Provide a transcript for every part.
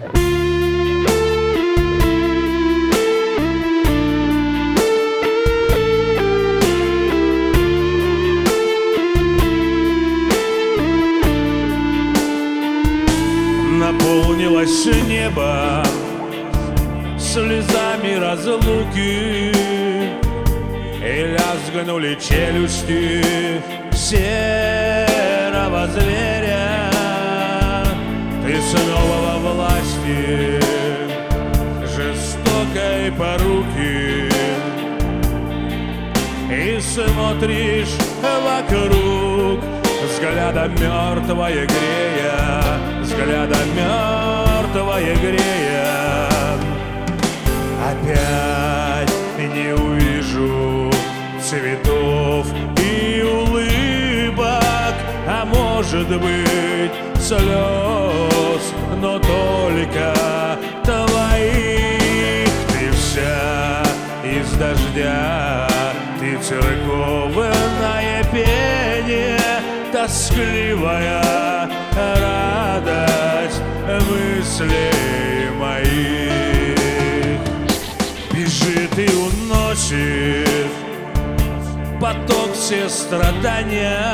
Наполнилось небо слезами разлуки, и лязгнули челюсти серого зверя. Ты снова во власти жестокой поруки, и смотришь вокруг взглядом мертвое грея, взглядом мертвое грея. Опять не увижу цветов и улыбок, а может быть слез, но только твоих. Ты вся из дождя, ты церковное пение, тоскливая радость мыслей моих. Бежит и уносит поток все страдания,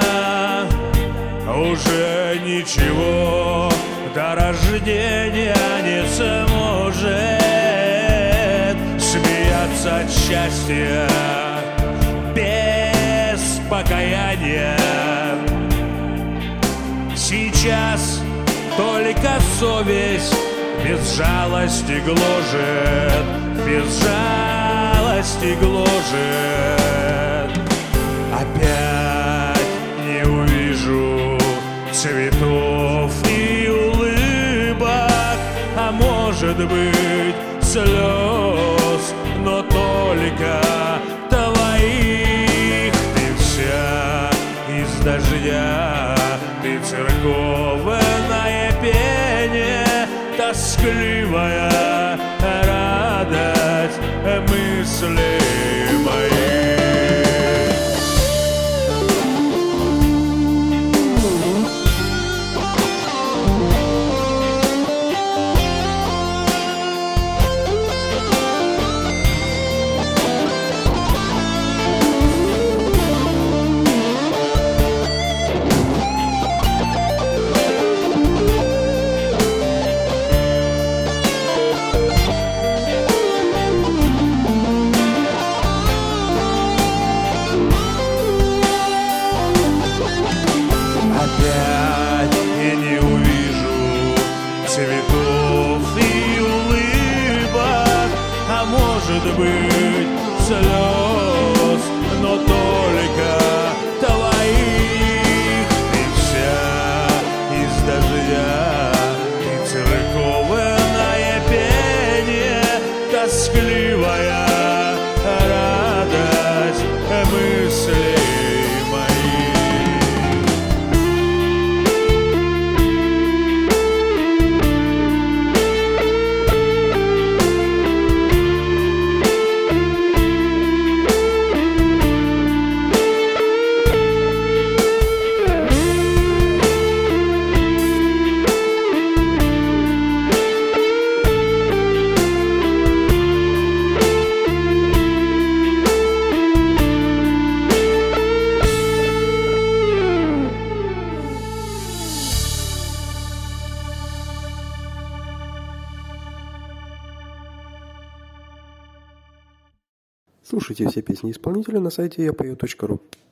уже ничего до рождения не сможет смеяться от счастья без покаяния. Сейчас только совесть без жалости гложет, без жалости гложет. Опять не увижу цветов и улыбок, а может быть слез, но только твоих. Ты вся из дождя, ты церковное пение, тоскливая радость мыслей моих. Опять я не увижу цветов и улыбок, а может быть слез, но только твоих. Ты вся из дождя, ты церковное пение, тоскливая радость мыслей. Слушайте все песни исполнителя на сайте yapoe.ru.